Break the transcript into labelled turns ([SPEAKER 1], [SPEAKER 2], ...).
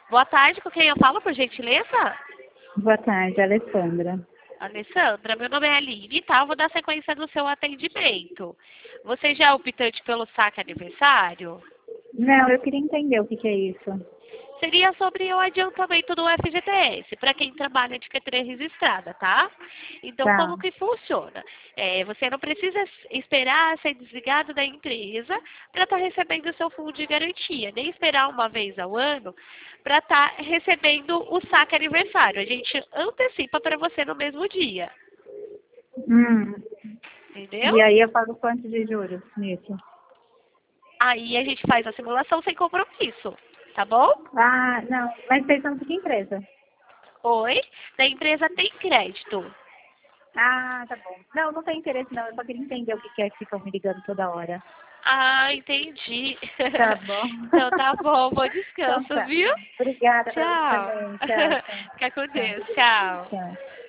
[SPEAKER 1] Boa tarde, com quem eu falo, por gentileza?
[SPEAKER 2] Boa tarde, Alessandra.
[SPEAKER 1] Alessandra, meu nome é Aline, tá? Eu vou dar sequência no seu atendimento. Você já é optante pelo saque aniversário?
[SPEAKER 2] Não, eu queria entender o que é isso.
[SPEAKER 1] Seria sobre o adiantamento do FGTS, para quem trabalha de carteira registrada, tá? Então,
[SPEAKER 2] Tá.
[SPEAKER 1] como que funciona? Você não precisa esperar ser desligado da empresa para estar recebendo o seu fundo de garantia, nem esperar uma vez ao ano para estar recebendo o saque aniversário. A gente antecipa para você no mesmo dia,
[SPEAKER 2] Hum.
[SPEAKER 1] entendeu?
[SPEAKER 2] E aí eu pago quanto de juros nisso?
[SPEAKER 1] Aí a gente faz a simulação sem compromisso, tá bom?
[SPEAKER 2] Ah, não. Mas vocês são de que empresa?
[SPEAKER 1] Oi? Da empresa tem crédito.
[SPEAKER 2] Ah, tá bom. Não, não tem interesse não. Eu só queria entender o que é que ficam me ligando toda hora.
[SPEAKER 1] Ah, entendi.
[SPEAKER 2] Tá bom.
[SPEAKER 1] Então tá bom, bom
[SPEAKER 2] Então
[SPEAKER 1] descanso,
[SPEAKER 2] tá.
[SPEAKER 1] viu?
[SPEAKER 2] Obrigada pra você
[SPEAKER 1] Tchau.
[SPEAKER 2] também. Tchau, tchau.
[SPEAKER 1] Fica com
[SPEAKER 2] Tchau.
[SPEAKER 1] Deus, tchau.
[SPEAKER 2] Tchau.